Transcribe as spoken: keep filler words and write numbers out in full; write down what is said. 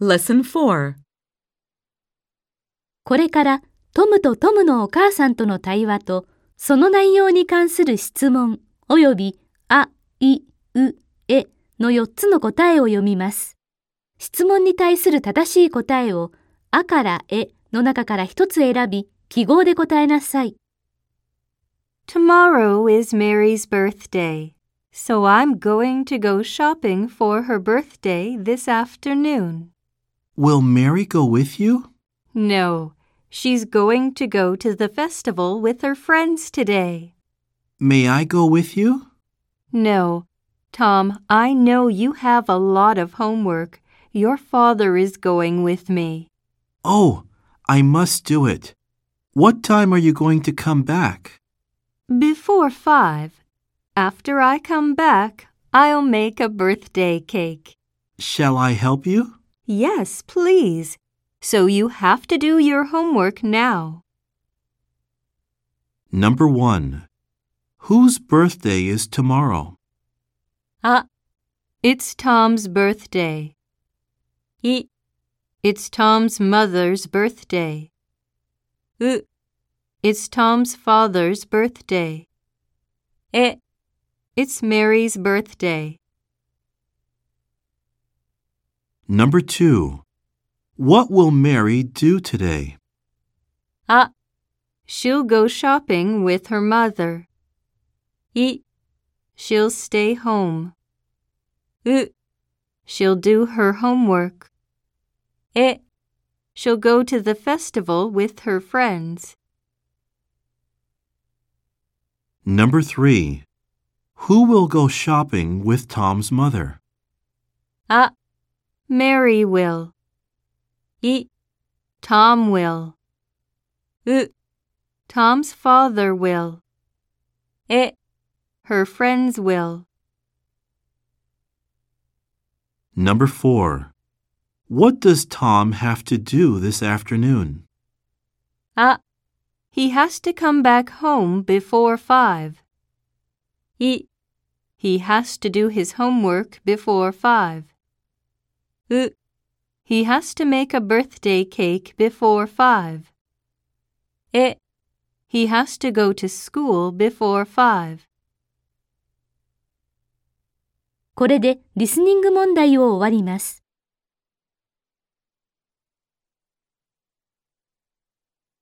Lesson four. これからトムとトムのお母さんとの対話とその内容に関する質問およびあ、い、う、えのよっつの答えを読みます。質問に対する正しい答えをあからえの中から一つ選び記号で答えなさい。 Tomorrow is Mary's birthday, so I'm going to go shopping for her birthday this afternoon. Will Mary go with you? No, she's going to go to the festival with her friends today. May I go with you? No, Tom, I know you have a lot of homework. Your father is going with me. Oh, I must do it. What time are you going to come back? Before five. After I come back, I'll make a birthday cake. Shall I help you? Yes, please. So you have to do your homework now. Number one. Whose birthday is tomorrow? Ah, it's Tom's birthday. I, it's Tom's mother's birthday. U, it's Tom's father's birthday. E, it's Mary's birthday. Number two. What will Mary do today? Ah, she'll go shopping with her mother. I, she'll stay home. U, she'll do her homework. E, she'll go to the festival with her friends. Number three. Who will go shopping with Tom's mother? Ah, Mary will. I, Tom will. U, Tom's father will. E, her friends will. Number four. What does Tom have to do this afternoon? Ah, he has to come back home before five. I, he has to do his homework before five. U, he has to make a birthday cake before five. E, he has to go to school before five. これでリスニング問題を終わります。